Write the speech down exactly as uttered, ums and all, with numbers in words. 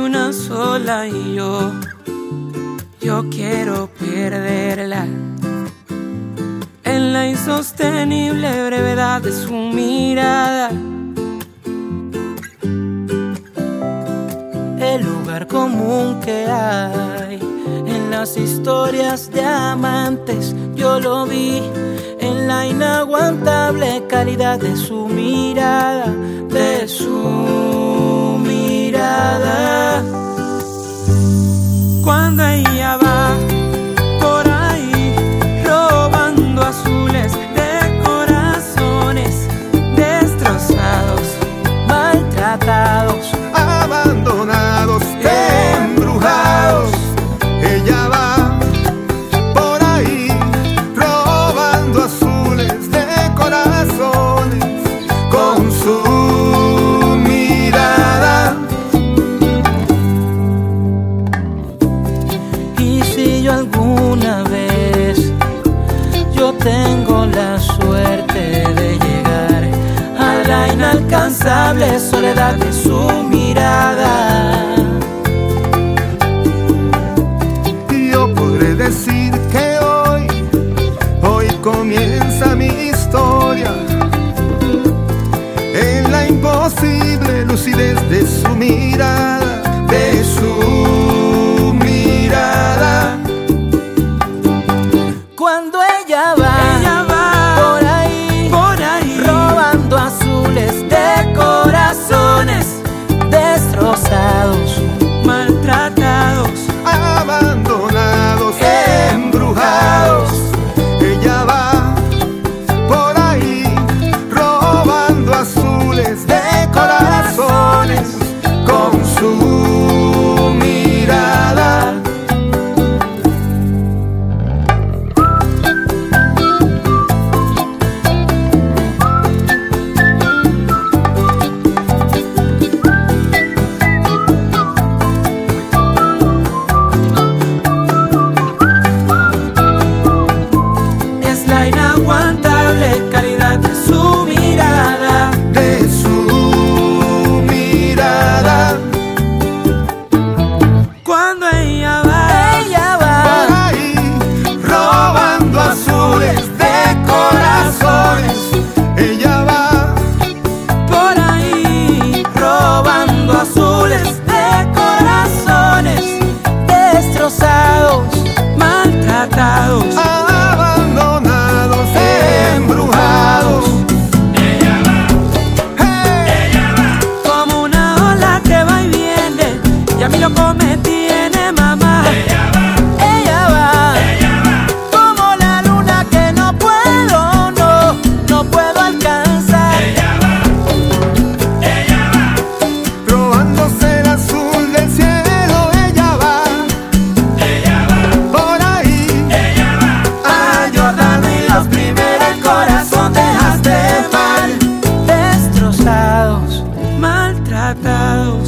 una sola y yo, yo quiero perderla en la insostenible brevedad de su mirada. El lugar común que hay en las historias de amantes, yo lo vi en la inaguantable calidad de su mirada, de su mirada. Cuando ella va por ahí robando azules de corazones destrozados, maltratados, abandonados, embrujados, ella va por ahí robando azules de corazones con su mirada. Y si yo alguna vez yo tengo la suerte de llegar a la inalcanzable soledad de su mirada, yo podré decir que hoy, hoy comienza mi historia en la imposible lucidez de su mirada, de su mirada. cuando ella va, ella va por ahí, por ahí robando azules de corazones destrozados, maltratados, abandonados, embrujados, ella va por ahí robando azules de corazones con su mirada. la inaguantable calidad de su mirada, de su mirada. cuando ella va, ella va por ahí robando azules de corazones, ella va por ahí robando azules de corazones destrozados, maltratados, abandonados, embrujados. ella va, hey, ella va como una ola que va y viene, y a mí loco me tiene mamá. Ella va, ella va, ella va como la luna que no puedo, no, no puedo alcanzar. Ella va, ella va Robándose el azul del cielo, ella va, ella va por ahí, ella va a Jordano y los primeros, el corazón dejaste mal, destrozados, maltratados.